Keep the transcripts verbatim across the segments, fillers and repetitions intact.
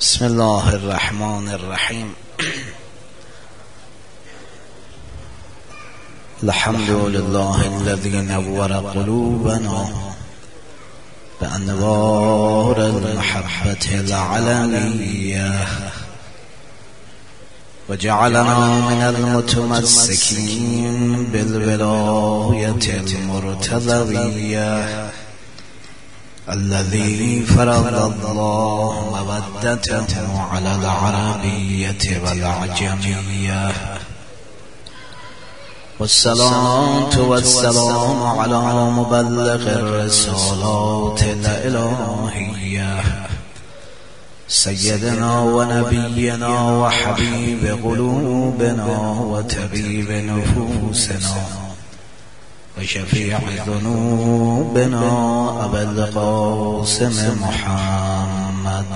بسم الله الرحمن الرحیم. الحمد لله الذي نور قلوبنا بأنوار المحبة العلنية وجعلنا من المتمسكين بالولاية المرتضوية الذي فرض الله مودته على العربية والعجمية، والصلاة والسلام على مبلغ الرسالات الإلهية سيدنا ونبينا وحبيب قلوبنا وطبيب نفوسنا وشفيع ذنوبنا أبا القاسم محمد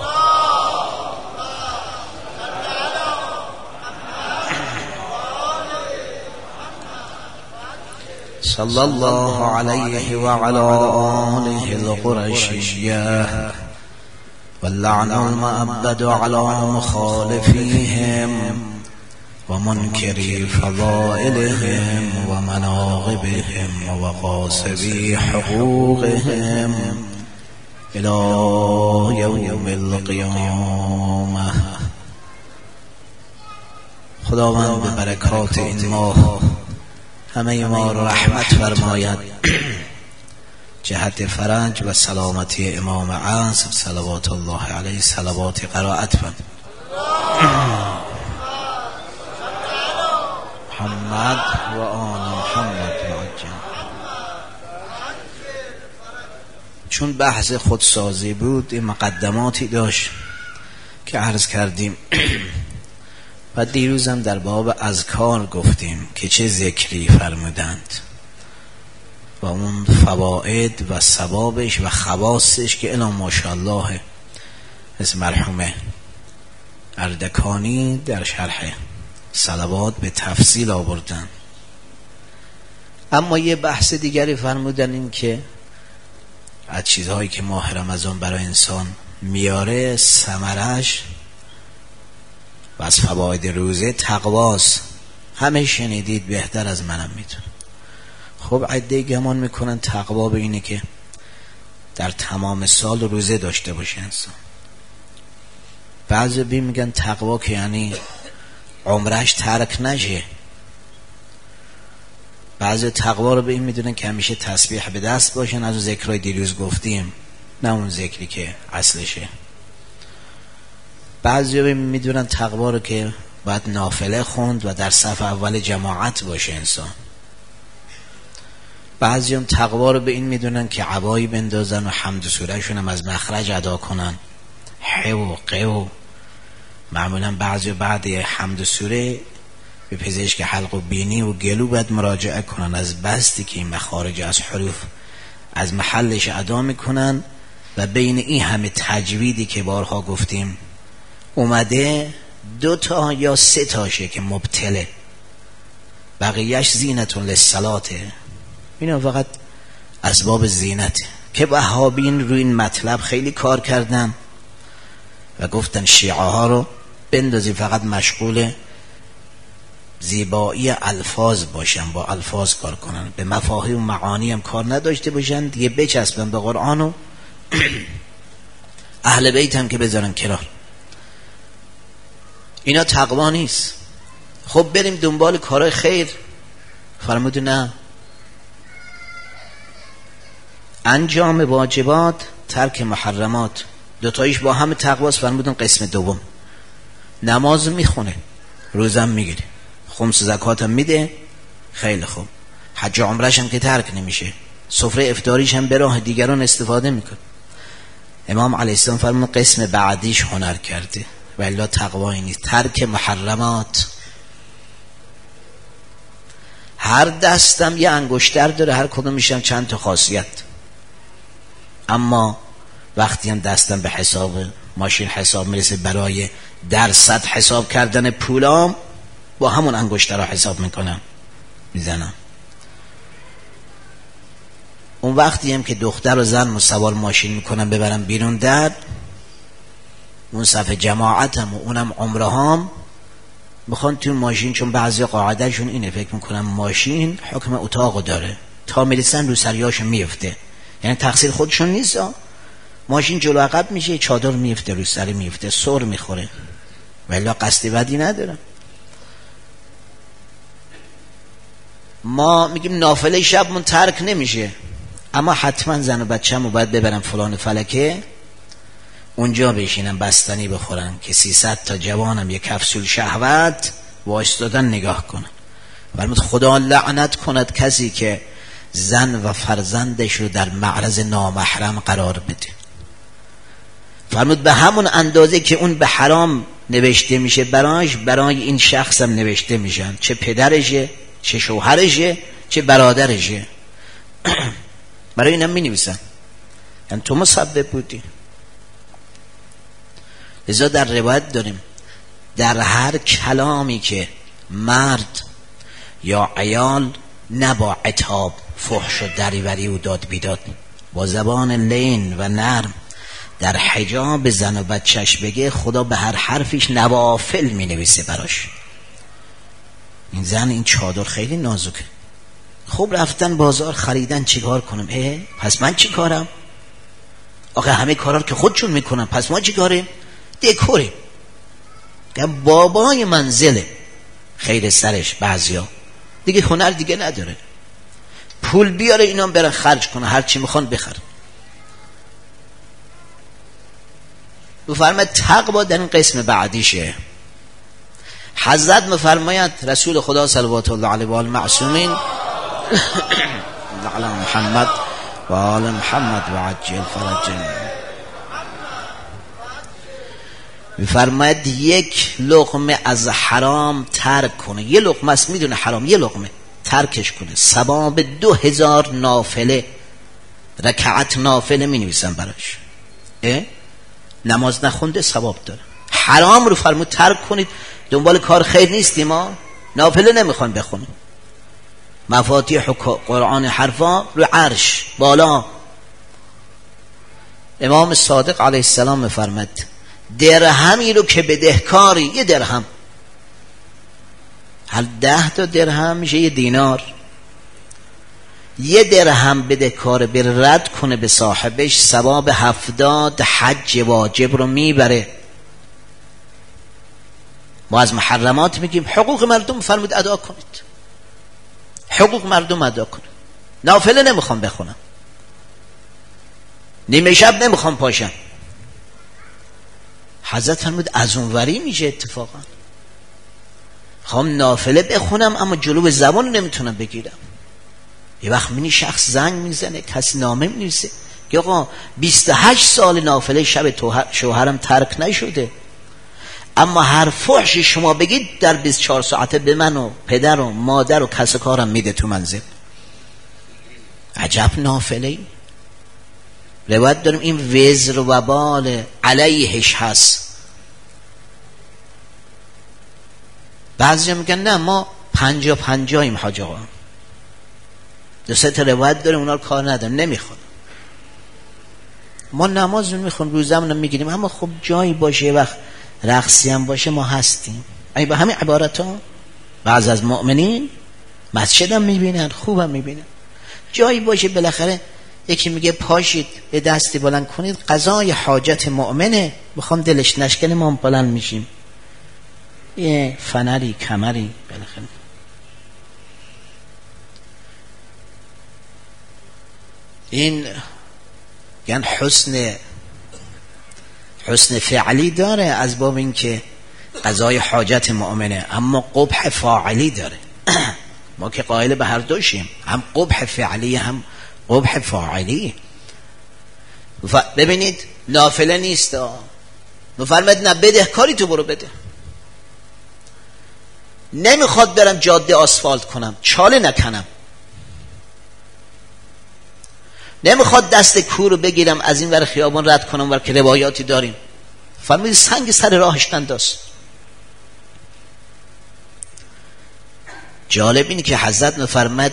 صلى الله عليه وعلى آله القرشية، واللعن المؤبد على مخالفيهم ومنكري فضائلهم ومناغبهم وغاصبي حقوقهم إلى يوم القيامة. خداوند به برکات این ماه همه ما رحمت فرماید، جهت فرج و سلامتی امام عصر صلوات الله علیه صلوات قرائت فرماید. محمد و آل محمد معجل. چون بحث خودسازی بود این مقدماتی داشت که عرض کردیم و دیروزم در باب اذکار گفتیم که چه ذکری فرمودند و اون فواید و ثوابش و خواصش که الان ماشاءالله مثل مرحومه اردکانی در شرح صلوات به تفصیل آوردن. اما یه بحث دیگری فرمودن، این که از چیزهایی که ماه رمضان برای انسان میاره ثمرش و از فواید روزه تقواست. همه شنیدید، بهتر از منم میدون. خب عده گمان میکنن تقوا به اینه که در تمام سال روزه داشته باشه انسان. بعضی بی میگن تقوا که یعنی عمرش ترک نشه. بعضی تقوا رو به این میدونن که همیشه تسبیح به دست باشن، از اون ذکرهای دیروز گفتیم، نه اون ذکری که اصلشه. بعضی به میدونن تقوا رو که باید نافله خوند و در صف اول جماعت باشه انسان. بعضی هم تقوا رو به این میدونن که عبایی بندازن و حمد و سوره شون هم از مخرج ادا کنن، ح و ق و معمولا بعضی بعد حمد و سوره به پزشک حلق و بینی و گلو باید مراجعه کنن، از بستی که این مخارج از حروف از محلش ادا میکنن. و بین این همه تجویدی که بارها گفتیم اومده دو تا یا سه تاشه که مبتله، بقیهش زینتون للصلاته. اینا فقط اسباب زینته که وهابین روی این مطلب خیلی کار کردن و گفتن شیعه ها رو بندازی فقط مشغول زیبایی الفاظ باشن، با الفاظ کار کنن، به مفاهیم و معانی هم کار نداشته باشن، دیگه بچسبن به قرآن و اهل بیت هم که بذارن کنار. اینا تقوا نیست. خب بریم دنبال کارهای خیر. فرمود نه، انجام واجبات ترک محرمات دوتاییش با هم تقواست. فرمودن قسم دوم نماز میخونه، روزم میگیره، خمس زکات هم میده، خیلی خوب، حج عمرش هم که ترک نمیشه، سفره افطاریش هم به راه دیگران استفاده میکنه. امام علیه السلام فرمود قسم بعدیش هنر کرده و الا تقوایی نیست، ترک محرمات. هر دستم یه انگشتر داره، هر کدوم میشم چند تا خاصیت. اما وقتی هم دستم به حساب ماشین حساب میرسه برای درصد حساب کردن پولام، با همون انگشتر رو حساب میکنم میزنم. اون وقتی هم که دختر و زن سوار ماشین میکنن ببرن بیرون در، اون صف جماعتم و اونم عمره هام میخوان تو ماشین، چون بعضی قاعده شون اینه فکر میکنم ماشین حکم اتاق داره، تا میرسن رو سریاشون میفته، یعنی تقصیر خودشون نیست. ماشین جلو عقب میشه، چادر میفته رو سری میفته، سر میخوره، ولی قصد بدی ندارم. ما میگیم نافله شبمون ترک نمیشه، اما حتما زن و بچه‌مو باید ببرم فلان فلکه، اونجا بشینم بستنی بخورن که سیصد تا جوانم یک کپسول شهوت وایستادن نگاه کنن. فرمود خدا لعنت کند کسی که زن و فرزندش رو در معرض نامحرم قرار بده. فرمود به همون اندازه که اون به حرام نوشته میشه براش، برای این شخص هم نوشته میشن، چه پدرشه، چه شوهرشه، چه برادرشه. برای اینم می نویسن، یعنی تو مسبب بودی. لذا در روایت داریم در هر کلامی که مرد یا عیال نه با عتاب، فحش و دریوری و داد بیداد، با زبان لین و نرم در حجاب زن و بچهش بگه، خدا به هر حرفش نوافل می نویسه براش. این زن این چادر خیلی نازکه، خوب رفتن بازار خریدن، چیکار کنم؟ اه پس من چی کارم؟ آخه همه کارا که خودشون میکنن، پس ما چی کاریم؟ دکوریم. که بابای منزله خیر سرش، بعضیا دیگه هنر دیگه نداره، پول بیاره اینا برن خرج کنه، هر چی میخوان بخرن. بفرماید تقوا در این قسم بعدیشه. حضرت مفرماید رسول خدا صلوات الله علیه و آله معصومین علی محمد و آل محمد و عجل فرجهم، میفرماید یک لقمه از حرام ترک کنه، یه لقمه است میدونه حرام، یه لقمه ترکش کنه، ثواب دو هزار نافله رکعت نافله می نویسن براش. نماز نخونده ثواب داره. حرام رو فرمود ترک کنید. دنبال کار خیر نیستیم، ما نافله نمیخوان بخونیم. مفاتیح قرآن حرفا رو عرش بالا. امام صادق علیه السلام میفرماد درهمی رو که بدهکاری، یه درهم، هر ده تا درهم میشه یه دینار، یه درهم بدهکار بر رد کنه به صاحبش، ثواب هفتاد حج واجب رو میبره. ما از محرمات میگیم حقوق مردم فرمود ادا کنید، حقوق مردم ادا کنید. نافله نمیخوام بخونم، نیمه شب نمیخوام پاشم. حضرت فرمود از اونوری میشه اتفاقا خوام نافله بخونم اما جلو زبان نمیتونم بگیرم. یه وقت منی شخص زنگ میزنه، کسی نامه می‌نویسه که آقا بیست و هشت سال نافله شب شوهرم ترک نشده، اما هر فحش شما بگید در بیست و چهار ساعته به من و پدر و مادر و کس کارم میده تو منزل. عجب نافله. روایت داریم این وزر و وبال علیهش هست. بعضی میگن نه ما پنجا پنجاییم حاج آقا، دو سه تا روایت داریم اونا رو کار ندارم، نمیخون. ما نماز میخون، روزمون میگیریم، اما خب جایی باشه یه وقت رقصی هم باشه ما هستیم. ای با همین عبارت ها بعض از مؤمنین مسجد هم میبینن، خوب هم میبینن. جایی باشه بالاخره یکی میگه پاشید به دستی بلند کنید، قضای حاجت مؤمنه، بخوام دلش نشکنه ما بلند میشیم، یه فنری کمری بالاخره. این یعنی حسن حسن فعلی داره از باب این که قضای حاجت مؤمنه، اما قبح فاعلی داره. ما که قائل به هر دوشیم، هم قبح فعلی هم قبح فاعلی. ببینید نافله نیست، مفرمد نه بدهکاری تو برو بده. نمیخواد برم جاده آسفالت کنم، چاله نکنم، نمیخواد دست کور رو بگیرم از این ور خیابان رد کنم ور که روایاتی داریم. فرمود سنگ سر راهش ننداز. جالب اینه که حضرت میفرماد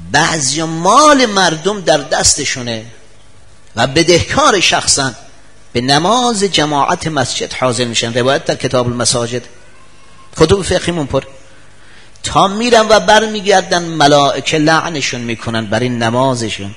بعضی مال مردم در دستشونه و بدهکار شخصن، به نماز جماعت مسجد حاضر میشن. روایت در کتاب المساجد، کتب فقهیمون پر. تا میرن و بر میگردن ملائکه لعنشون میکنن برای نمازشون.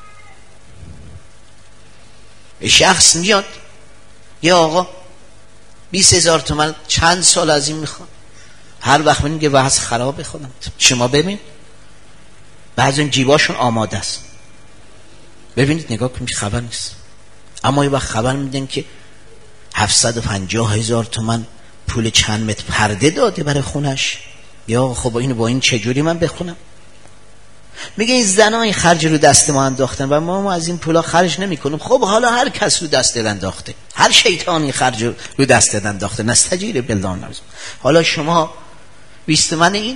شخص میاد یا آقا بیست هزار تومن چند سال از این میخوام، هر وقت میگه وضع خرابه خودم. شما ببین بعضی این جیباشون آماده است، ببینید نگاه کنید خبر نیست، اما یه وقت خبر میدن که هفتصد و پنجاه هزار تومن پول چند متر پرده داده برای خونش. یا خب اینو با این چجوری من بخونم؟ میگه این زنا این خرج رو دست ما انداختن و ما, ما از این پولا خرج نمی کنیم. خب حالا هر کس رو دست انداخته، هر شیطانی خرج رو دست انداخته، نستجیر بالله نرزم. حالا شما بیست من این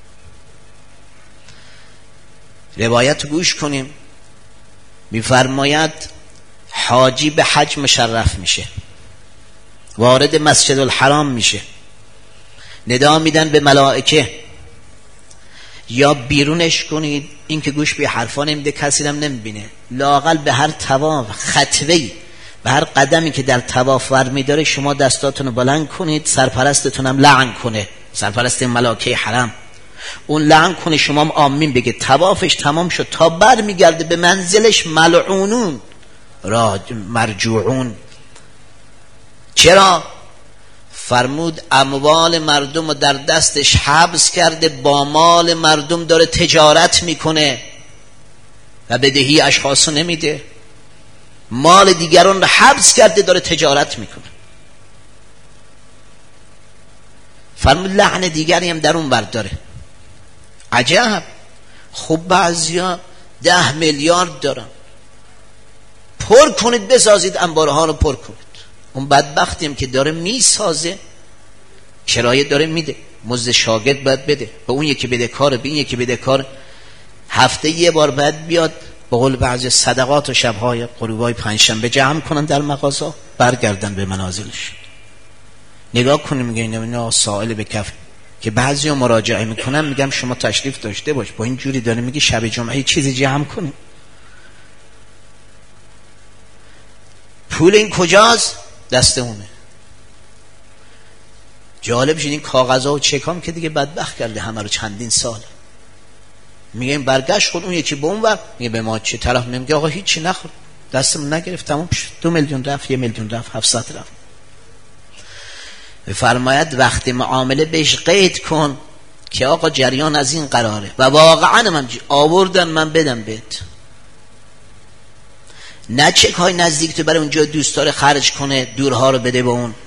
روایت گوش کنیم. میفرماید حاجی به حج مشرف میشه، وارد مسجد الحرام میشه، ندا میدن به ملائکه یا بیرونش کنید. این که گوش به حرفا نمیده، کسی هم نمیبینه، لااقل به هر طواف خطوه‌ای، به هر قدمی که در طواف ورمی داره شما دستاتون رو بلند کنید، سرپرستتون هم لعن کنه، سرپرست ملائکه حرم اون لعن کنه، شما هم آمین بگه. طوافش تمام شد، تا بر میگرده به منزلش ملعونون راج مرجوعون. چرا؟ فرمود اموال مردم رو در دستش حبس کرده، با مال مردم داره تجارت میکنه و بدهی اشخاص رو نمیده، مال دیگران رو حبس کرده داره تجارت میکنه. فرمود لعن دیگری هم در اون برداره. عجب. خب بعضیا ده میلیارد دارن، پر کنید بسازید، انبارها رو پر کنید. اون بدبختیم که داره میسازه، کرایه داره میده، مزد شاگرد باید بده، به اون یکی بده کار، به این یکی بده کار، هفته یه بار باید بیاد به قول بعضی صدقات و شبهای غروبای پنجشنبه جمع کنن در مغازه، برگردن به منازلش. نگاه کنیم میگه اینا سائل به کف که بعضیا مراجعه میکنن، میگم شما تشریف داشته باش، با این جوری داره میگه شب جمعه چیزی جمع کنیم. پول این کجاست؟ دست اونه. جالب شد این کاغذها و چکام که دیگه بدبخت کرده همه رو چندین سال. میگه این برگشت خود اون یکی به اون ور، میگه به ما چه طرف؟ میگه آقا هیچی نخورد، دستمون نگرفت، تموم شد، دو میلیون رفت، یه میلیون رفت، هفتصد رفت. بفرماید وقتی معامله بهش قید کن که آقا جریان از این قراره و واقعا من آوردن من بدم بهت، نه چک های نزدیک تو برای اونجا دوست داره خرج کنه، دورها رو بده به اون.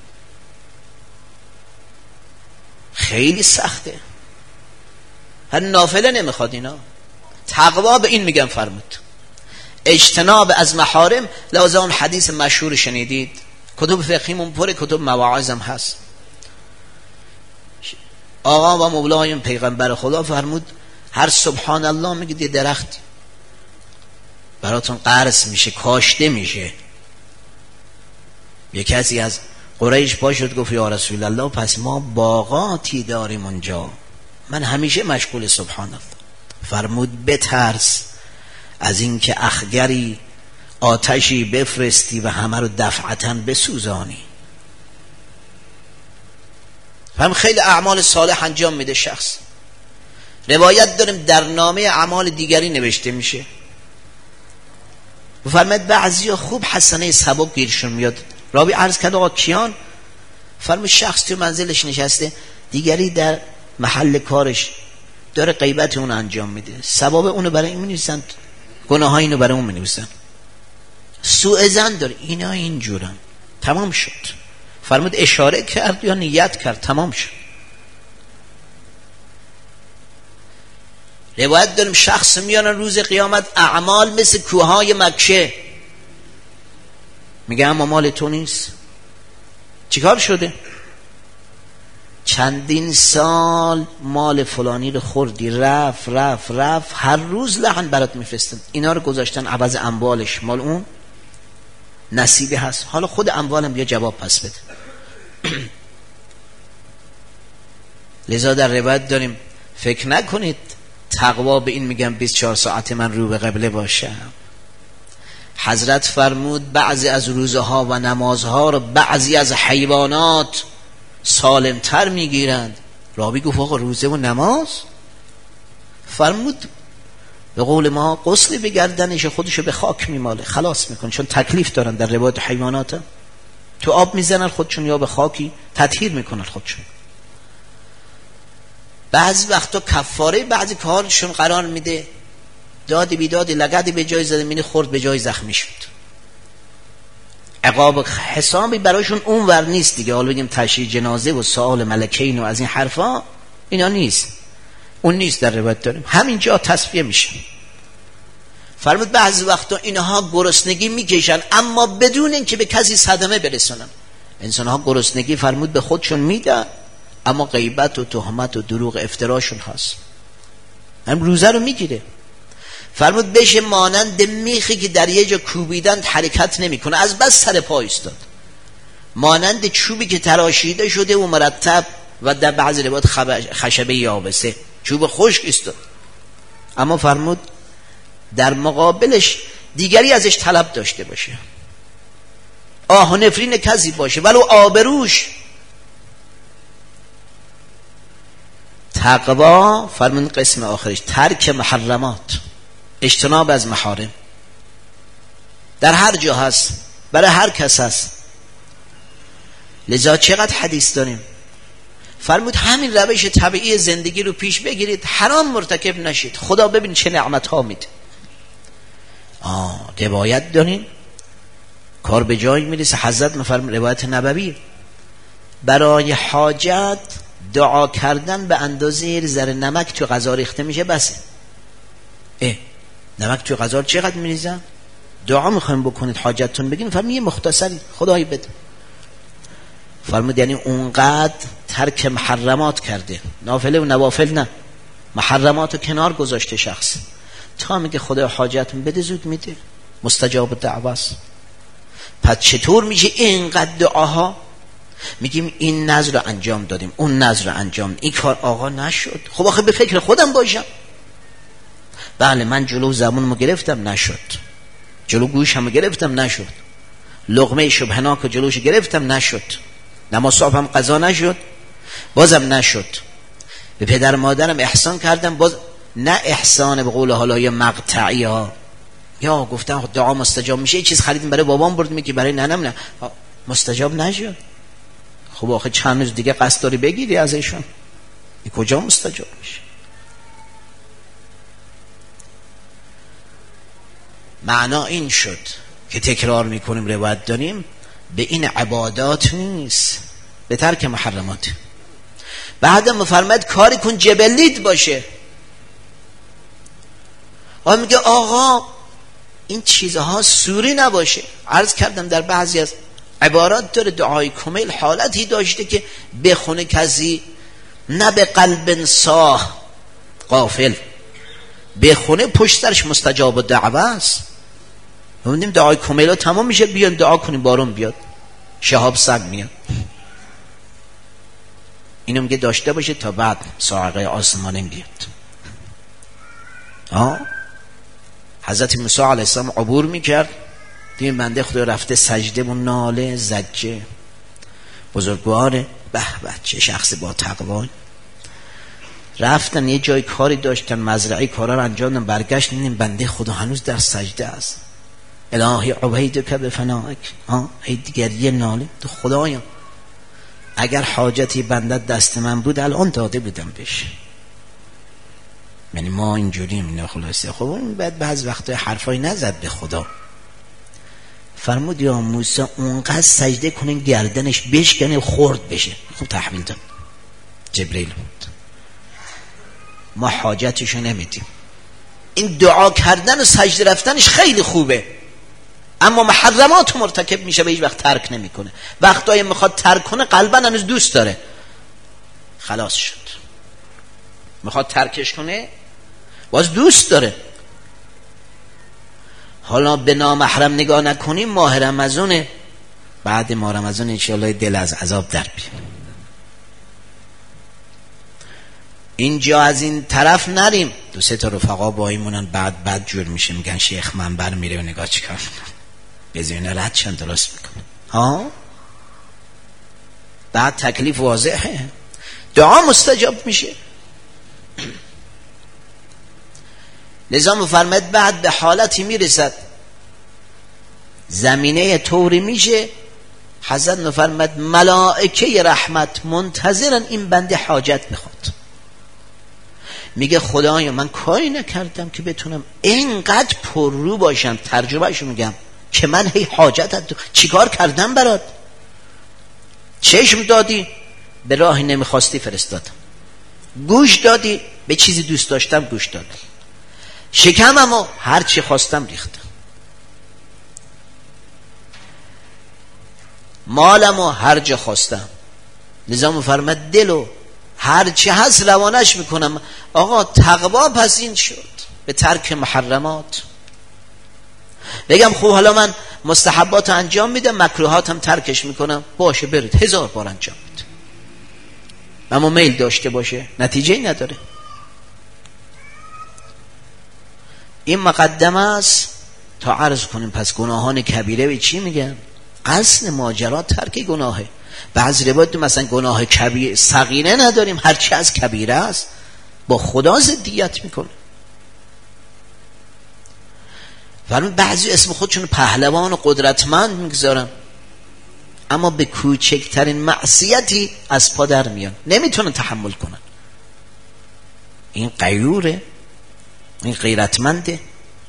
خیلی سخته، هر نافله نمیخواد اینا. تقوا به این میگن فرمود اجتناب از محارم. لازم اون حدیث مشهور شنیدید، کتب فقهیمون پر کتب مواعظ هم هست. آقا و مولای پیغمبر خدا فرمود هر سبحان الله میگید یه درختی براتون قرض میشه، کاشته میشه. یه کسی از قریش پاشد گفت یا رسول الله پس ما باغاتی داریم اونجا، من همیشه مشغول سبحان الله. فرمود بترس از این که اخگری آتشی بفرستی و همه رو دفعتاً بسوزانی. هم خیلی اعمال صالح انجام میده شخص. روایت داریم در نامه اعمال دیگری نوشته میشه. فرمود بعضیا خوب حسنه سبب گیرشون میاد. راوی عرض کرد آقا کیان؟ فرمود شخص تو منزلش نشسته، دیگری در محل کارش داره غیبت اون انجام میده، ثواب اونو برای این می‌نویسن، گناهای اینو برای اون می‌نویسن، سوء ظن داره، اینا اینجورن. تمام شد. فرمود اشاره کرد یا نیت کرد، تمام شد. روایت داریم شخص میانه روز قیامت اعمال مثل کوههای مکه، میگه اما مال تو نیست. چیکار شده؟ چندین سال مال فلانی رو خوردی، رفت رفت رفت، هر روز لعن برات میفرستن، اینا رو گذاشتن عوض اموالش، مال اون نصیبی هست، حالا خود اموالم بیا جواب پس بده. لذا در روایت داریم فکر نکنید تقوا به این میگم بیست و چهار ساعت من رو به قبله باشم. حضرت فرمود بعضی از روزه ها و نمازها رو بعضی از حیوانات سالمتر میگیرند. راوی گفت آقا روزه و نماز؟ فرمود به قول ما غسل به گردنش خودشو به خاک میماله، خلاص میکنه، چون تکلیف دارن. در روایت حیوانات تو آب میزنن خودشون یا به خاکی تطهیر میکنن خودشون. بعضی وقتا کفاره بعضی کارشون قرار میده، دادی بیدادی لگدی به جای زده، مینی خورد به جای زخمی شد. عقاب حسابی برایشون اونور نیست دیگه. حالا بگیم تشییع جنازه و سؤال ملکین و از این حرفا، اینا نیست، اون نیست در روایت داریم. همینجا تصفیه میشه. فرمود بعضی وقتا اینها گرسنگی میکشن اما بدون اینکه به کسی صدمه برسونن. انسانها گرسنگی فرمود به خودشون میدن اما غیبت و تهمت و دروغ افتراشون هست، هم روزه رو میگیره. فرمود بشه مانند میخی که در یه جا کوبیدن حرکت نمیکنه، از بس سر پا ایستاد. مانند چوبی که تراشیده شده و مرتب و در بعضی روایات خشبه یابسه، چوب خشک ایستاد. اما فرمود در مقابلش دیگری ازش طلب داشته باشه، آه و نفرین کسی باشه، ولو آبروش. تقوا فرمود قسم آخرش ترک محرمات، اجتناب از محارم. در هر جا هست، برای هر کس هست. لذا چقدر حدیث داریم. فرمود همین روش طبیعی زندگی رو پیش بگیرید، حرام مرتکب نشید، خدا ببین چه نعمت ها میده. آه روایت داریم کار به جای میرسه. حضرت مفرم روایت نبوی برای حاجت دعا کردن به اندازه ذره نمک تو غذا ریخته میشه بسه. اه نمک تو غذا چقدر میریزن؟ دعا میخوایم بکنید حاجتتون بگین، فرمود یه مختصری خدای بده. فرمود یعنی اونقدر ترک محرمات کرده، نافله و نوافل نه، محرمات رو کنار گذاشته شخص، تا میگه خدای حاجتون بده زود میده، مستجاب دعواست. پس چطور میشه اینقدر دعاها؟ میگیم این نذر رو انجام دادیم، اون نذر رو انجام دادیم، این کار آقا نشد، خب آخه به فکر خودم باشم. بله من جلو زبونمو گرفتم نشد، جلو گوشمو گرفتم نشد، لقمه شبهناک جلوش گرفتم نشد، نماز صبحم قضا نشد بازم نشد، به پدر مادرم احسان کردم باز نه احسان به قول حالا یا مقطعی ها، یا گفتم دعا مستجاب میشه، یه چیز خریدیم برای بابام بردیم که برای ننم نه مستجاب نشد. خب آخه چند روز دیگه قصد داری بگیری ازشون، این کجا مستجاب میشه؟ معنا این شد که تکرار میکنیم روایت داریم به این عبادات نیست، به ترک محرمات. بعد مفرمد کاری کن جبلیت باشه. و میگه آقا این چیزها سوری نباشه. عرض کردم در بعضی از عبارات داره دعای کمیل حالتی داشته که بخونه کسی نه به قلب صاح غافل، بخونه پشت سرش مستجاب و دعوه است. می‌بینیم دعای کمیلا تمام میشه، بیان دعا کنیم بارون بیاد، شهاب سگ میاد. اینو میگه داشته باشه تا بعد صاعقه آسمانه بیاد. آه حضرت موسی علیه السلام عبور میکرد، دیگه بنده خدا رفته سجده و ناله زجه، بزرگواره به به چه شخص با تقوا. رفتن یه جای کاری داشتن مزرعه، کارا رو انجام دادن، برگشت می‌بینیم بنده خدا هنوز در سجده است. الهی عبیدک بفنائک. ها ای دیگر یه ناله تو خدایا اگر حاجتی بنده دست من بود الان داده بودم بهش. یعنی ما اینجوریم اینا خلاصه. خب این بعد بعض وقتا حرفای نزد به خدا. فرمود یا موسی اونقدر سجده کنین گردنش بشکنه خورد بشه. خب تحویل داد جبرئیل بود. ما حاجتشو نمیدیم. این دعا کردن و سجده رفتنش خیلی خوبه، اما محرمات مرتکب میشه و هیچ وقت ترک نمیکنه. وقتایی میخواد ترک کنه قلبا هنوز دوست داره، خلاص شد. میخواد ترکش کنه باز دوست داره. حالا به نامحرم نگاه نکنیم، ماه رمضانه، بعد ماه رمضان انشاءالله دل از عذاب در بیاد. اینجا از این طرف نریم. دو سه تا رفقا با ایمونن، بعد بعد جور میشه، میگن شیخ منبر میره و نگاه چیکار میکنه، بزین رد چند درست میکنه. ها بعد تکلیف واضحه، دعا مستجاب میشه. لذا مفرمد بعد به حالتی میرسد زمینه طوری میشه، حضرت مفرمد ملائکه رحمت منتظرن این بنده حاجت میخواد. میگه خدایا من کاری نکردم که بتونم اینقدر پررو باشم، ترجمهشو میگم، که من هی حاجتت چیکار کردم برات؟ چشم دادی به راهی نمیخواستی فرستادم، گوش دادی به چیزی دوست داشتم گوش دادم، شکمم و هر چی خواستم ریختم، مالم و هر جا خواستم. لذا مفرمد دلو هر چی هست روانش میکنم. آقا تقوا پس این شد به ترک محرمات. بگم خب حالا من مستحبات انجام میدم، مکروهات هم ترکش میکنم، باشه برید هزار بار انجام بید، اما میل داشته باشه نتیجه نداره. این مقدمه است تا عرض کنیم پس گناهان کبیره به چی میگن؟ اصل ماجرا ترک گناهه. بعضی روایت مثلا گناه کبیره صغیره نداریم، هرچی از کبیره است با خدا ضدیت میکنه. فرمود بعضی اسم خودشون پهلوان و قدرتمند میگذارن، اما به کوچکترین معصیتی از پا در میان، نمیتونن تحمل کنن. این غیوره، این غیرتمنده.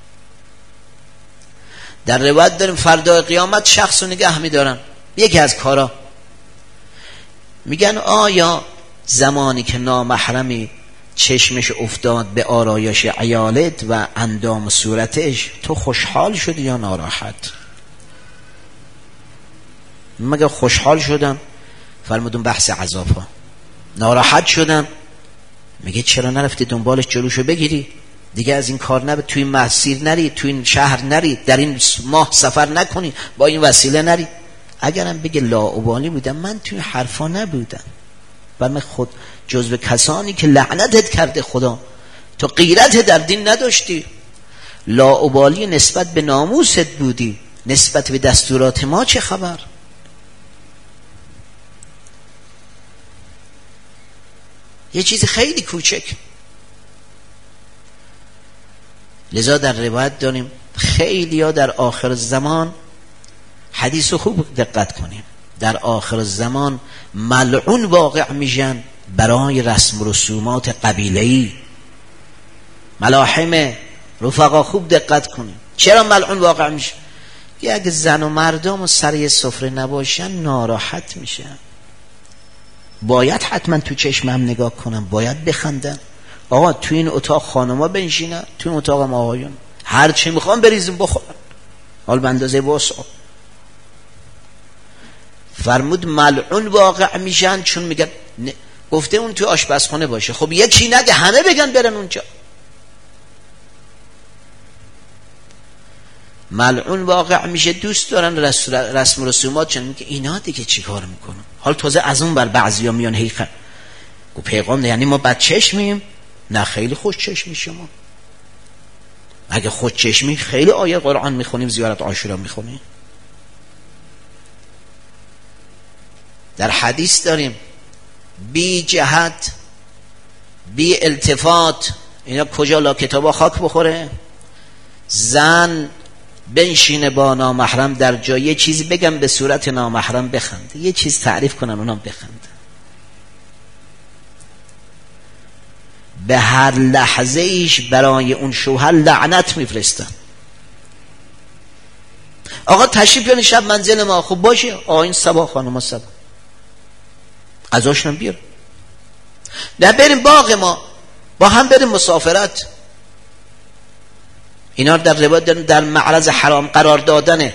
در روایت داریم فردا قیامت شخص رو نگه میدارن، یکی از کارا میگن آیا زمانی که نامحرمی چشمش افتاد به آرایش عیالت و اندام صورتش، تو خوشحال شدی یا ناراحت؟ مگه خوشحال شدم؟ فرمودون بحث عذاب ها. ناراحت شدم؟ میگه چرا نرفتی دنبالش جلوشو بگیری؟ دیگه از این کار نبید، توی این مسیر نری، توی این شهر نری، در این ماه سفر نکنی، با این وسیله نری. اگرم بگه لاابالی بودم، من توی حرفا نبودم و من خود جزو کسانی که لعنتت کرده خدا، تو غیرت در دین نداشتی، لاابالی نسبت به ناموست بودی، نسبت به دستورات ما چه خبر؟ یه چیز خیلی کوچک. لذا در روایت داریم خیلی ها در آخر زمان، حدیث خوب دقت کنیم، در آخر زمان ملعون واقع میشن برای رسم و رسومات قبیله‌ای. ملاحم رفقا خوب دقت کنیم چرا ملعون واقع میشن؟ یه اگه زن و مردم و سر سفره نباشن ناراحت میشن، باید حتما تو چشمم نگاه کنم، باید بخندن. آقا تو این اتاق خانما بنشینن، تو این اتاق ما آقایون هر چی میخوام بریزیم بخورن، حال به اندازه وسع. فرمود ملعون واقع میشن چون میگن گفته اون تو آشپزخانه باشه، خب یکی نگه همه بگن برن اونجا. ملعون واقع میشه دوست دارن رسم و رسومات، چون میگه اینا دیگه چی کار میکنن. حال تازه از اون بر بعضیا میان هیخ گو پیغام یعنی ما بد چشمیم؟ نه خیلی خوش چشمی شما. اگه خوش چشمی خیلی آیه قرآن میخونیم، زیارت عاشورا میخونیم. در حدیث داریم بی جهت بی التفات، اینا کجا لا کتابا خاک بخوره، زن بنشینه با نامحرم در جای یه چیزی بگم به صورت نامحرم بخنده، یه چیز تعریف کنن اونام بخنده، به هر لحظه ایش برای اون شوهر لعنت میفرستن. آقا تشریف بیارین شب منزل ما، خب باشه آقا این صبا خانم صبا ازاشون بیار، نه بریم باغ ما با هم بریم مسافرت. اینا در روایت داریم در معرض حرام قرار دادنه.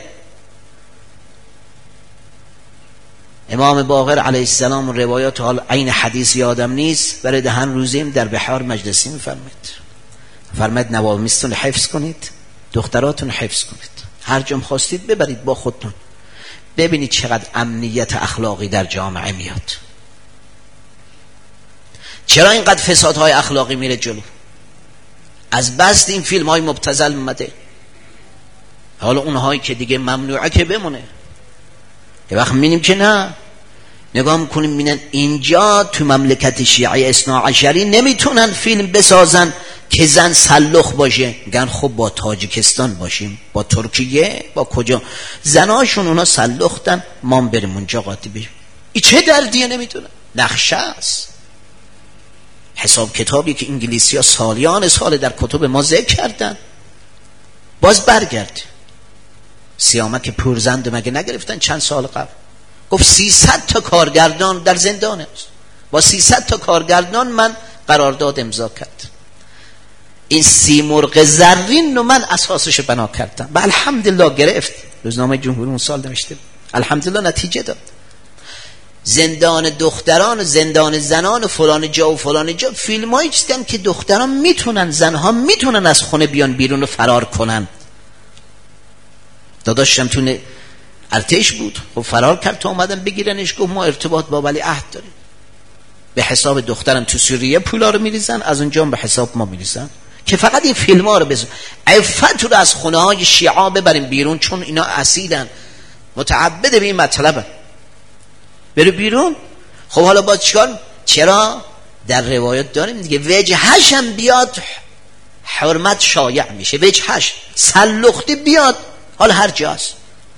امام باقر علیه السلام روایات حال عین حدیث یادم نیست، برای دهن روزیم در بحار مجلسی میفرمید، فرمید نوامیستون حفظ کنید، دختراتون حفظ کنید، هر جام خواستید ببرید با خودتون، ببینید چقدر امنیت اخلاقی در جامعه میاد، چرا اینقدر فسادهای اخلاقی میره جلو؟ از بس این فیلم های مبتذل اومده. حالا اونهایی که دیگه ممنوعه که بمونه. یه وقت میبینیم که نه، نگاه میکنیم میبینن اینجا تو مملکت شیعه اثنا عشری نمیتونن فیلم بسازن که زن سلخ باشه. میگن خب با تاجیکستان باشیم، با ترکیه، با کجا زناشون اونا سلختن، ما بریم اونجا قاطی بشیم. این چه دردیه؟ نمیتونن. نقشه است، حساب کتابی که انگلیسی ها سالیان سال در کتب ما ذکر کردن. باز برگرد سیامک پورزند مگه نگرفتن چند سال قبل؟ گفت سیصد تا کارگردان در زندان است. با سیصد تا کارگردان من قرارداد امضا کرد. این سیمرغ زرین رو من اساسش بنا کردم و الحمدلله گرفت. روزنامه جمهوری اون سال نوشته الحمدلله نتیجه داد. زندان دختران و زندان زنان و فلان جا و فلان جا فیلمایی چیدن که دختران میتونن، زنها میتونن از خونه بیان بیرون و فرار کنن. داداشم تو ارتش بود، خب فرار کرد، تا اومدن بگیرنش گفت ما ارتباط با ولی عهد داریم. به حساب دخترم تو سوریه پولا رو میریزن، از اونجا به حساب ما میریزن که فقط این فیلم ها رو بزن. عفت رو از خونه های شیعه ببریم بیرون، چون اینا اصیلن، متعبد به این مطلبن. برو بیرون. خب حالا با چیکار؟ چرا در روایت داریم دیگه وجهش هم بیاد حرمت شایع میشه، وجهش سلختی بیاد، حالا هر جاست.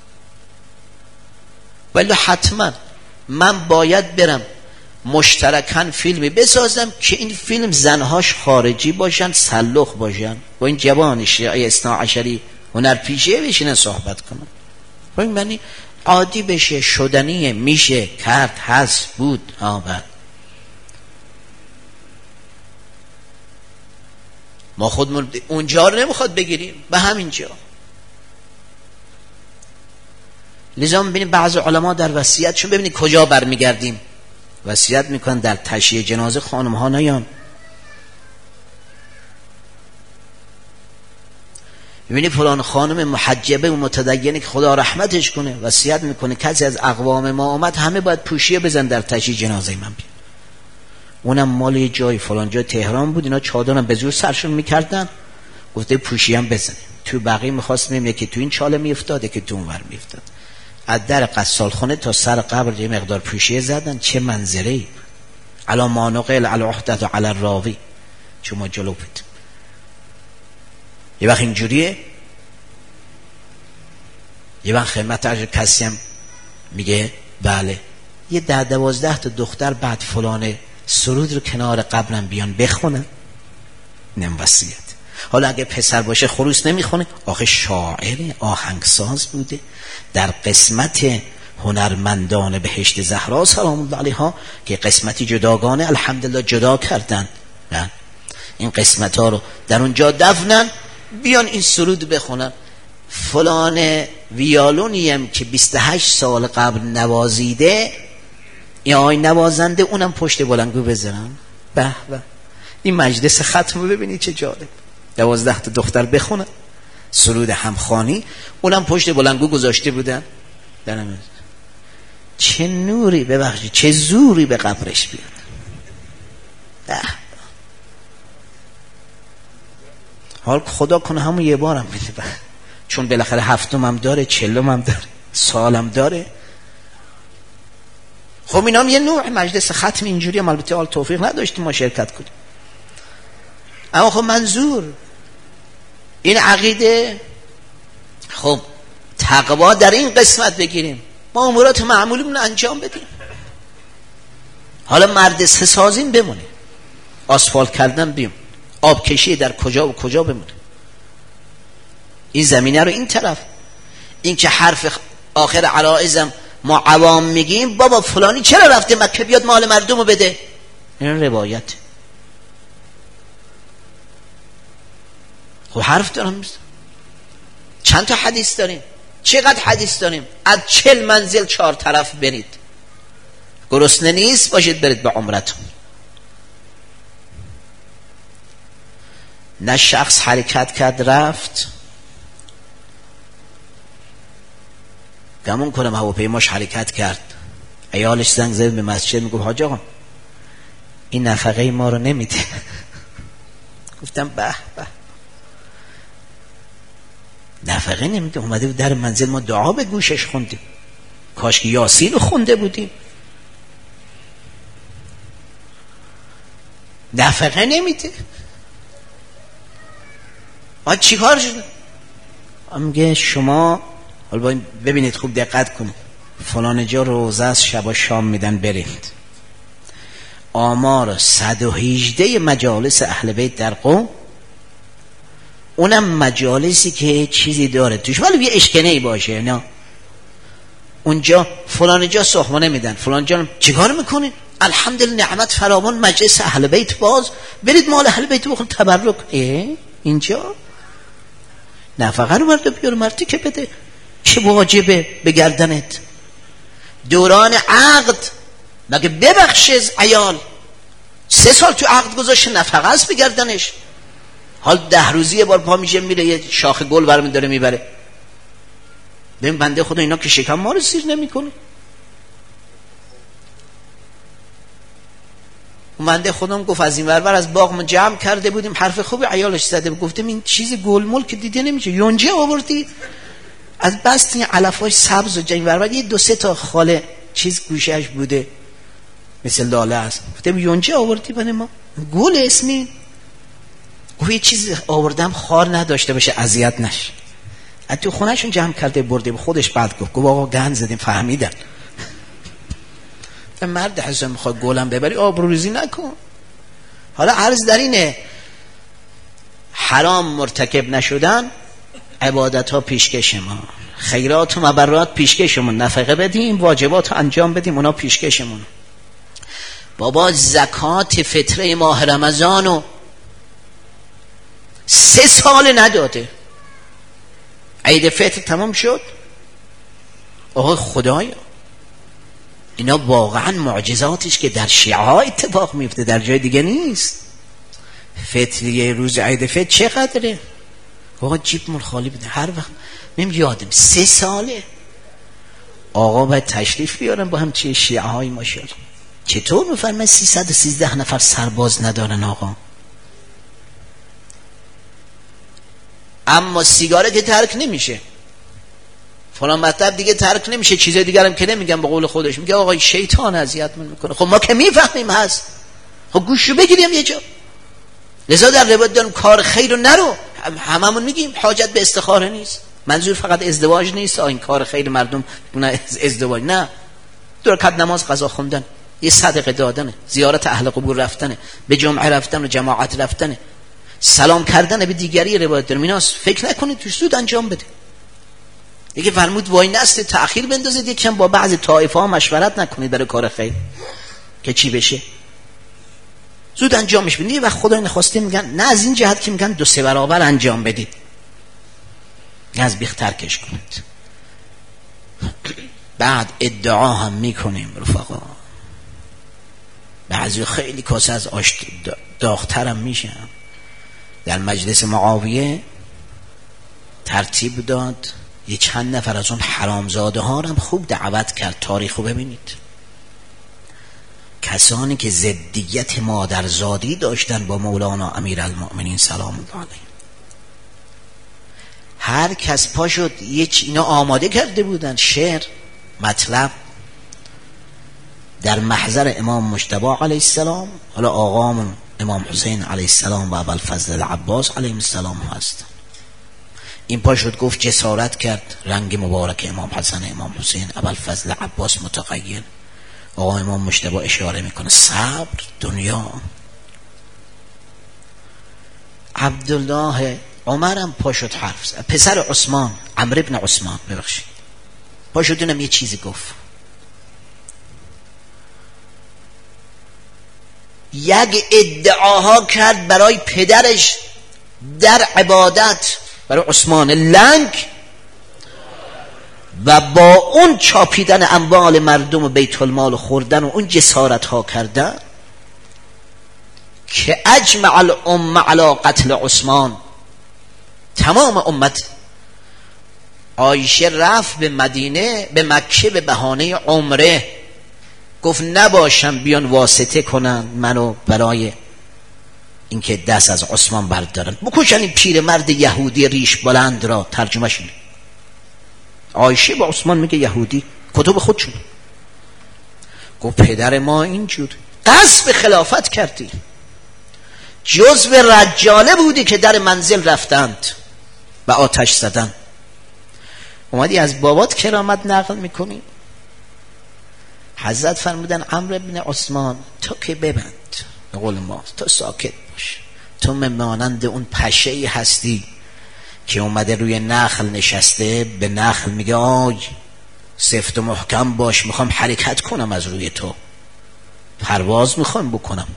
ولی حتما من باید برم مشترکاً فیلمی بسازم که این فیلم زنهاش خارجی باشن، سلخ باشن، با این جوان شیعه اثنا عشری هنرپیشه بشینن صحبت کنن. با این معنی عادی بشه، شدنیه، میشه، کرد، هست، بود. آبد ما خودمون اونجا رو نمیخواد بگیریم، به همین جا. لذا ببینید بعض علما در وصیتشون ببینید کجا برمیگردیم، وصیت میکنن در تشییع جنازه خانم ها نیان. ببینید فلان خانم محجبه و متدینه که خدا رحمتش کنه وصیت میکنه کسی از اقوام ما اومد همه باید پوشیه بزن در تشییع جنازه من بید. اونم مال یه جای فلان جای تهران بود، اینا چادرم به زور سرشون میکردن، گفته پوشیه هم بزنه. تو بقیه میخواستیم یکی تو این چاله میافتاده که تو اون ور میافتاد. از در قصال خونه تا سر قبر یه مقدار پوشیه زدن. چه منظره‌ای! علا ما نقل علی عهدت و علی الراوی، چون ما جلو بود. یه وقت اینجوریه، یه وقت خدمت عرض کسی هم میگه بله یه ده دوازده تا دختر بعد فلان سرود رو کنار قبرم بیان بخونن، نم وصیت. حالا اگه پسر باشه خروس نمیخونه، آخه شاعر آهنگساز بوده، در قسمت هنرمندان بهشت زهرا سلام الله علیها که قسمتی جداگانه الحمدلله جدا کردن، نه این قسمت ها رو در اونجا دفنن، بیان این سرود بخونن. فلان ویالونیم که بیست و هشت سال قبل نوازیده، یا آی نوازنده اونم پشت بلنگو بزنن. به به این مجلس ختم رو ببینید چه جالب، دوازده تا دختر بخونن سرود همخوانی، اونم پشت بلنگو گذاشته بودن. درم چه نوری، ببخشید چه زوری به قبرش بیاد. به حال خدا کنه همون یه بارم بده، چون بالاخره هفتم هم داره، چلم هم داره، سالم داره. خب اینا هم یه نوع مجلس ختم اینجوری هم، البته حال توفیق نداشتیم ما شرکت کنیم، اما خب منظور این عقیده. خب تقوا در این قسمت بگیریم، ما امورات معمولیمون انجام بدیم. حالا مرد سه سازین بمونه، آسفالت کردن بیم، آب کشی در کجا و کجا بمونه، این زمینه رو این طرف. این که حرف آخر علائزم ما عوام میگیم بابا فلانی چرا رفته مکه بیاد مال مردم رو بده، این روایت. خب حرف دارم، چند تا حدیث داریم، چقدر حدیث داریم، از چل منزل چهار طرف برید، گرسنه نیست باشید برید به عمرتون. نه شخص حرکت کرد رفت، گمون کنم هواپیماش حرکت کرد، عیالش زنگ زد به مسجد، میگه حاج آقا این نفقه ما رو نمیده. گفتم به به، نفقه نمیده. اومده بود در منزل ما دعا به گوشش خوندیم، کاش که یاسین رو خونده بودیم. نفقه نمیده. آ چی کار شده؟ میگه شما حالا ببینید خوب دقت کنید، فلان جا روزه است شبا شام میدن برید. آمار صد و هجده مجالس اهل بیت در قم، اونم مجالسی که چیزی داره توش ولی یه اشکنه‌ای باشه، نه اونجا فلان جا صحبه میدن، فلان جا چیکار میکنین؟ الحمدلله نعمت فراوان، مجلس اهل بیت باز، برید مال اهل بیت بخورید تبرک. اه اینجا نفقه رو برده بیار مرتی که بده، چه واجبه به گردنت؟ دوران عقد مگه ببخشه از عیال؟ سه سال تو عقد گذاشته نفقه است به گردنش، حال ده روزی یه بار پا میشه میره یه شاخه گل برمی داره میبره. ببین بنده خدا اینا که شکم ما رو سیر نمی کنه. اون بنده خودم گفت از این ورور از باغ ما جمع کرده بودیم، حرف خوبی عیالش زده بود، گفتم این چیز گل مول که دیده نمیشه، یونجه آوردی از بست این علفاش سبز و جنگ ورور یه دو سه تا خاله چیز گوشهش بوده مثل لاله است، گفتم یونجه آوردی بنده ما گل اسمی. گفت یه چیز آوردم خار نداشته باشه اذیت نشه. از تو خونهشون جمع کرده برده به خودش، بعد گفت گفت آقا گند زدیم فهمیدن. مرد حسن میخواد گلم ببری آبروریزی نکن. حالا عرض در اینه حرام مرتکب نشدن، عبادت ها پیشکش ما، خیرات و مبرات پیشکشمون، نفقه بدیم، واجبات انجام بدیم، اونا پیشکشمون. بابا زکات فطره ماه رمضانو سه سال نداده، عید فطر تمام شد. آقا خدایا اینا واقعا معجزاتش که در شیعه ها اتفاق میفته، در جای دیگه نیست. فطریه روز عید فطر چقدره؟ آقا جیبمون خالی بده هر وقت میم یادم سه ساله. آقا باید تشریف بیارن با هم چه شیعه های ماشاءالله. چطور میفرمه سیصد و سیزده نفر سرباز ندارن آقا؟ اما سیگارت ترک نمیشه، فلان مطلب دیگه ترک نمیشه، چیزای دیگرم که نمیگم به قول خودش میگه آقا شیطان اذیتمون میکنه. خب ما که میفهمیم هست، خب گوشو بگیریم یه جا. لذا در روایت دارم کار خیر رو نرو، هممون میگیم حاجت به استخاره نیست، منظور فقط ازدواج نیست این کار خیر مردم نه ازدواج، نه دو رکعت نماز قضا خوندن، یه صدقه دادنه، زیارت اهل قبور رفتنه، به جمعه رفتن و جماعت رفتنه، سلام کردن به دیگری روایت دارم. ایناست فکر نکنید توش زود انجام بده. یکی فرمود وای نست تأخیر بندازید، یکم با بعض طایفه ها مشورت نکنید برای کار خیر که چی بشه، زود انجامش بدید. و خدا نخواسته میگن نه از این جهت که میگن دو سه برابر انجام بدید، از بیخ ترکش کنید. بعد ادعا هم میکنیم رفقا، بعضی خیلی کاسه از آش داغترم میشن. در مجلس معاویه ترتیب داد یه چند نفر از اون حرامزاده ها رو هم خوب دعوت کرد. تاریخو ببینید، کسانی که ضدیت مادرزادی داشتن با مولانا امیرالمؤمنین سلام الله علیه، هر کس پا شد یه اینا آماده کرده بودن شعر مطلب در محضر امام مجتبی علیه السلام. حالا آقامون امام حسین علیه السلام و ابوالفضل العباس علیه السلام هستن. این پا شد گفت جسارت کرد رنگ مبارک امام حسن امام حسین ابوالفضل عباس متغیر. آقا امام مجتبی اشاره میکنه صبر دنیا. عبدالله عمرم پا شد حرف زد، پسر عثمان عمرو ابن عثمان ببخشید، پا شد اونم یه چیزی گفت. یک ادعاها کرد برای پدرش در عبادت برای عثمان لنگ و با اون چاپیدن اموال مردم و بیت المال و خوردن و اون جسارت ها کردن که اجمع الامه علی قتل عثمان. تمام امت. عایشه رفت به مدینه به مکه به بهانه عمره، گفت نباشم بیان واسطه کنن منو برای اینکه دست از عثمان بردارن، بکشن این پیرمرد یهودی ریش بلند را. ترجمه شده عایشه با عثمان میگه یهودی، کتب خودشون. گفت پدر ما اینجور غصب خلافت کردی، جزو رجاله بودی که در منزل رفتند و آتش زدن، اومدی از بابات کرامت نقل میکنی؟ حضرت فرمودن عمرو بن عثمان تو که ببند، به قول ما تو ساکت باش، تو مانند اون پشه‌ای هستی که اومده روی نخل نشسته، به نخل میگه آی سفت و محکم باش، میخوام حرکت کنم از روی تو، پرواز میخوام بکنم.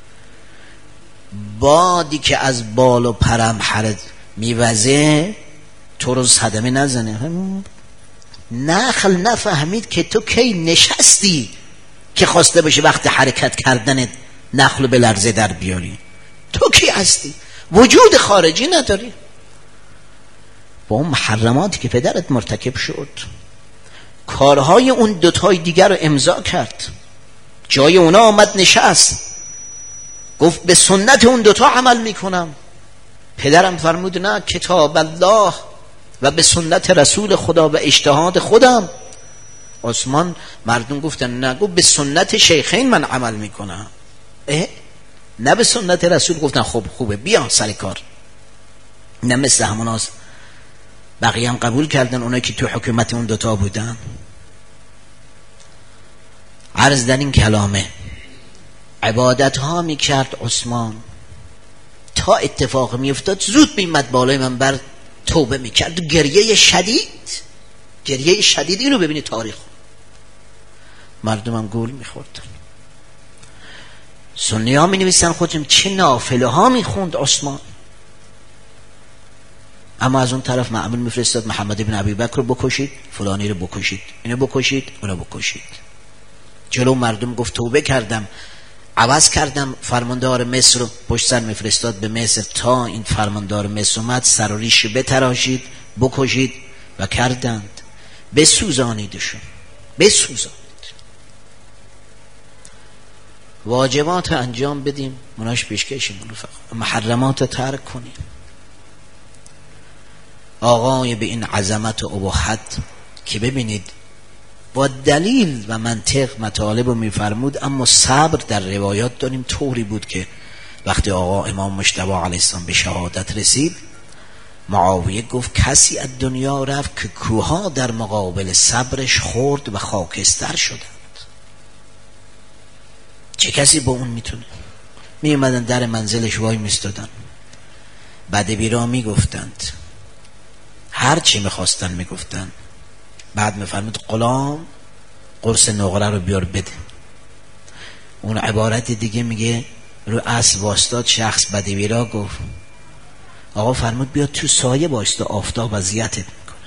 بادی که از بال و پرم حرد میوزه تو رو صدمه نزنه. نخل نفهمید که تو کی نشستی که خواسته بشه وقت حرکت کردن نخل به لرزه در بیاری؟ تو کی هستی؟ وجود خارجی نداری. با اون محرماتی که پدرت مرتکب شد، کارهای اون دوتای دیگر رو امضا کرد، جای اونا آمد نشست، گفت به سنت اون دوتا عمل میکنم. پدرم فرمود نه، کتاب الله و به سنت رسول خدا و اجتهاد خودم. عثمان مردم گفتن نه، گفت به سنت شیخین من عمل میکنم. اه؟ نه به سنت رسول. گفتن خب خوبه بیا سر کار. نه مثل همون هست. بقیه هم قبول کردن، اونایی که تو حکومت اون دوتا بودن. عرض در این کلامه عبادت ها می کرد عثمان، تا اتفاق می افتاد زود میمد بالای منبر توبه می کرد. گریه شدید، گریه شدید. اینو ببینید تاریخ. مردم هم گول می خوردن. سنی ها می نویسن خودشون چه نافله ها می خوند عثمان. اما از اون طرف معمول می فرستاد محمد بن ابی بکر رو بکشید، فلانی رو بکشید، اینو بکشید، اونو بکشید. جلو مردم گفت توبه کردم، عوض کردم فرماندار مصر رو. پشت سر میفرستاد به مصر تا این فرماندار مصر اومد، سر و ریش بتراشید، بکشید و کردند. بسوزانیدشون، بسوزانید. واجبات انجام بدیم، مناش پیشکشیم، محرمات ترک کنیم. آقای به این عظمت و اباحت که ببینید با دلیل و منطق مطالب رو میفرمود، اما صبر در روایات داریم طوری بود که وقتی آقا امام مجتبی علیه السلام به شهادت رسید، معاویه گفت کسی از دنیا رفت که کوها در مقابل صبرش خورد و خاکستر شدند. چه کسی با اون میتونه؟ می اومدن در منزلش وای میستادن، بدبیرا میگفتند، هر چی میخواستن میگفتن. بعد میفرمود غلام قرص نقره رو بیار بده. اون عبارت دیگه میگه رو اسب واسطاد شخص، بدبیرا گفت آقا فرمود بیاد تو سایه واسطه، آفتاب اذیتت میکنه.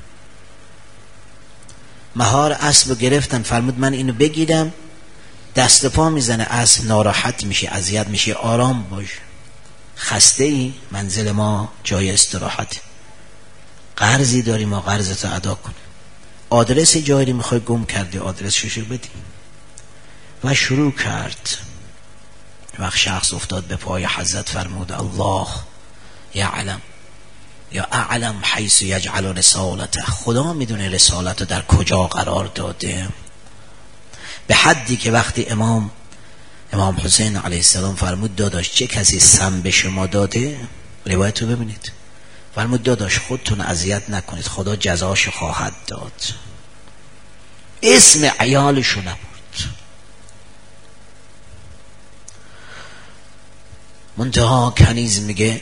مهار اسب رو گرفتن، فرمود من اینو بگیرم، دست پا میزنه، اسب ناراحت میشه، اذیت میشه، آرام باش، خسته ای، منزل ما جای استراحت، قرضی داری ما قرضتو ادا کن، آدرس جایی میخوای گم کردی آدرس شوشو بدی. و شروع کرد. وقت شخص افتاد به پای حضرت فرمود الله یعلم یا اعلم حیث یجعل رسالته، خدا میدونه رسالت در کجا قرار داده. به حدی که وقتی امام امام حسین علیه السلام فرمود داداش چه کسی سم به شما داده، روایت رو ببینید، فرمود داداش خودتون اذیت نکنید، خدا جزاشو خواهد داد. اسم عیالشو نبرد. منتها کنیز میگه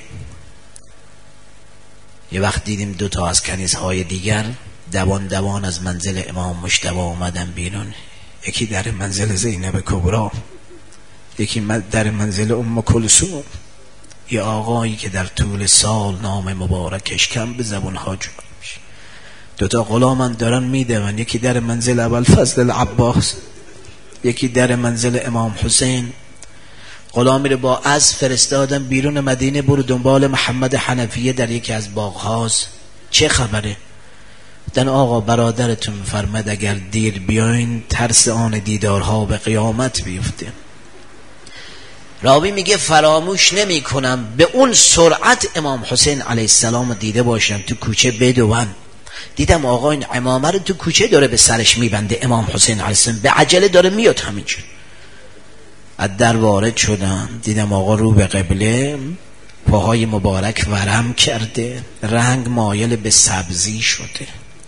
یه وقت دیدیم دو تا از کنیزهای دیگر دوان دوان از منزل امام مجتبی اومدن بیرون، یکی در منزل زینب کبرا، یکی در منزل ام کلثوم. یه آقایی که در طول سال نام مبارکش کم به زبونها جمع میشه. دوتا غلامن دارن میدون، یکی در منزل ابوالفضل العباس، یکی در منزل امام حسین. غلامی رو با از فرستادن بیرون مدینه، برو دنبال محمد حنفیه در یکی از باغهاست، چه خبره؟ دن آقا برادرتون فرمد اگر دیر بیاین ترس آن دیدارها به قیامت بیفته. راوی میگه فراموش نمی کنم به اون سرعت امام حسین علیه السلام دیده باشم تو کوچه بدون. دیدم آقا این عمامه رو تو کوچه داره به سرش میبنده، امام حسین علیه السلام به عجله داره میاد همینجور. از در وارد شدم دیدم آقا رو به قبله، پاهای مبارک ورم کرده، رنگ مایل به سبزی شده،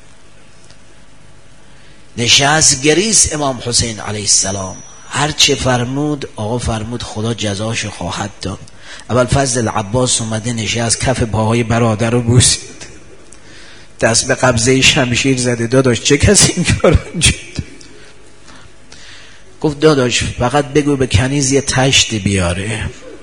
نشست گریز امام حسین علیه السلام. هر چه فرمود آقا فرمود خدا جزاشو خواهد داد. اول فضل عباس اومده نشست کف پاهای برادر رو بوسید، دست به قبضه شمشیر زده، داداش چه کسی این کار انجام داد؟ گفت داداش فقط بگو به کنیز یه تشت بیاره.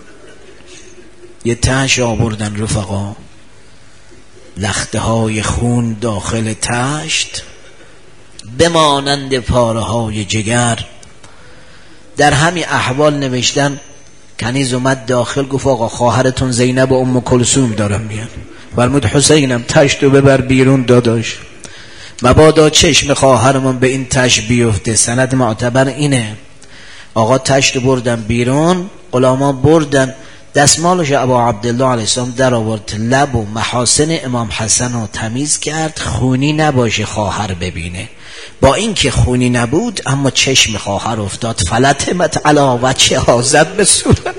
یه تشت آوردن رفقا، لخته های خون داخل تشت بمانند پاره های جگر. در همین احوال نوشتن کنیز اومد داخل گفت آقا خواهرتون زینب و ام کلثوم دارم میان. فرمود حسینم تشتو ببر بیرون داداش، مبادا چشم خواهرمون به این تشت بیفته. سند معتبر اینه. آقا تشت بردن بیرون، غلامان بردن، دستمالش ابا عبدالله علیه السلام در آورد، لب و محاسن امام حسن رو تمیز کرد خونی نباشه خواهر ببینه. با اینکه خونی نبود اما چشم خواهر افتاد. فلتمت علی وجهها، زد به صورت.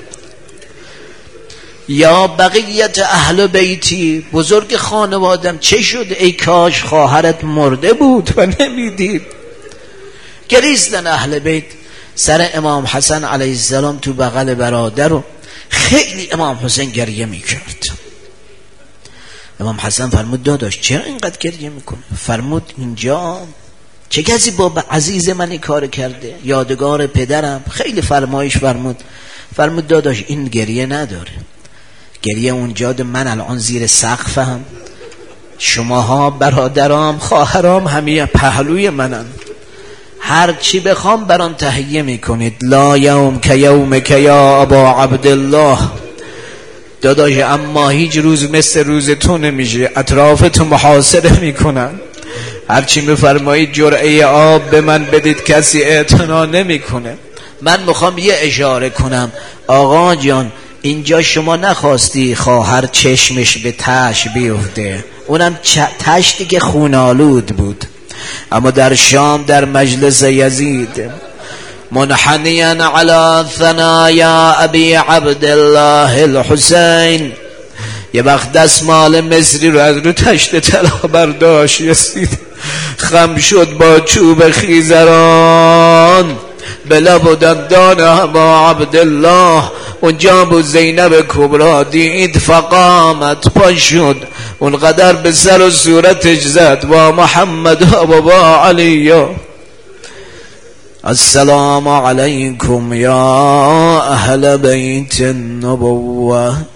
یا بقیت اهل بیتی، بزرگ خانوادم چه شد؟ ای کاش خواهرت مرده بود و نمیدید. گریستن اهل بیت سر امام حسن علیه السلام تو بغل برادر رو. خیلی امام حسین گریه میکرد. امام حسن فرمود داداش چرا اینقدر گریه میکنه؟ فرمود اینجا چه کسی با عزیز من این کار کرده؟ یادگار پدرم. خیلی فرمایش فرمود. فرمود داداش این گریه نداره، گریه اونجا من الان زیر سقفم، شماها برادرام خواهرام همه پهلوی منن، هر چی بخوام برام تهیه میکنید. لا یوم که یوم که یا ابا عبدالله. داداش اما هیچ روز مثل روز تو نمیشه، اطرافتو محاصره میکنن. هرچی میفرمایید جرعه آب به من بدید کسی اعتنا نمیکنه. من میخوام یه اشاره کنم. آقا جان اینجا شما نخواستی خواهر چشمش به تشت بیفته، اونم تشتی که خونالود بود. اما در شام در مجلس یزید منحنیا علی ثنایا ابی عبدالله الحسین، یه وقت دستمال مصری رو از رو تشت طلا برداشت یزید، خم شد با چوب خیزران به لب و دندان ابا عبدالله. اونجا بود زینب کبرا دید فقامت، پا شد اونقدر به سر و صورتش زد با محمد و بابا علی، السلام علیکم یا اهل بیت النبوه.